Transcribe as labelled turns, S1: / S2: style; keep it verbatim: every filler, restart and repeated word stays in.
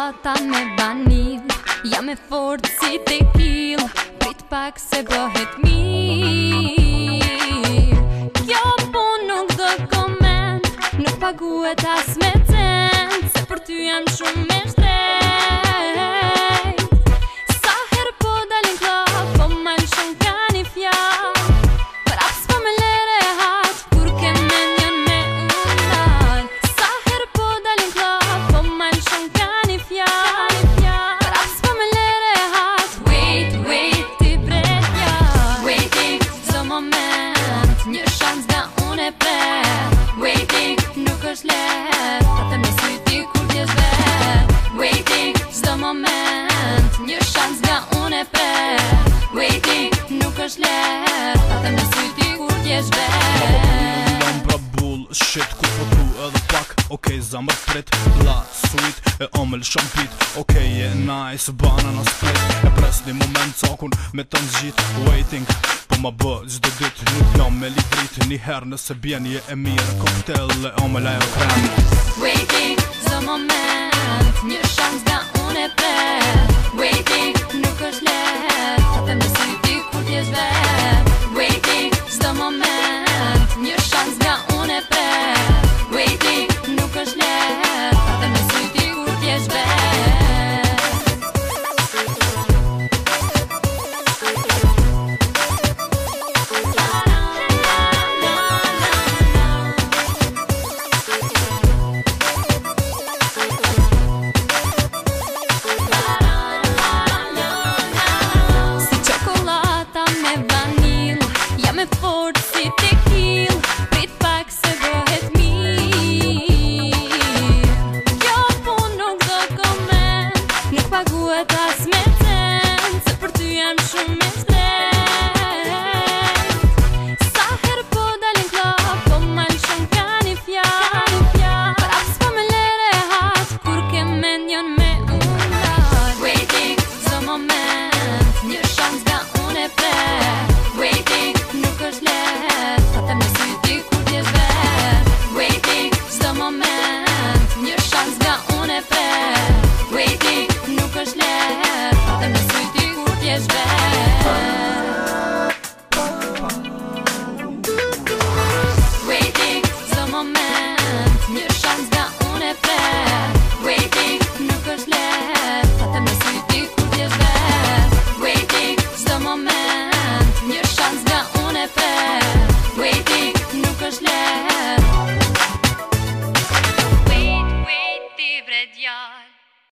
S1: gjata me vanil, jam e fort si tekil, prit pak se bëhet mirë. Kjo pun nuk do koment, nuk paguhet as me cent, se për ty jam shumë me shtrejt. Sa her po dalin klop, po ma lëshon ka një fjall, prap s'po me lere hat, kur ke menjen me unal. Sa her po dalin klop, po ma lëshon ka një fjall, prap s'po me lere hat. Wait, wait, ti bretja, waiting, zdo moment, një shans nga unë e pret. Waiting, nuk është let, atë me syti kur t'jesh vet. Waiting, zdo moment, një shans nga unë e pret. Waiting, nuk është let, atë me syti kur t'jesh vet.
S2: Lom pra bullshit, kur po tu edhe pak. Okej, zamër prit, la sweet, e omel shampit. Okej, e nice, banana split. E pres një moment cakun me të nxit. Waiting, po ma bë gjdo dit. Nuk jam me livrit, një herë nëse bjen je e mirë. Koktel e omel aerokrem.
S1: Waiting, zdo moment, një shans nga unë e pret. Waiting, nuk është let, atë me syti kur t'jesh vet. Waiting, zdo moment, një shans nga unë e pret.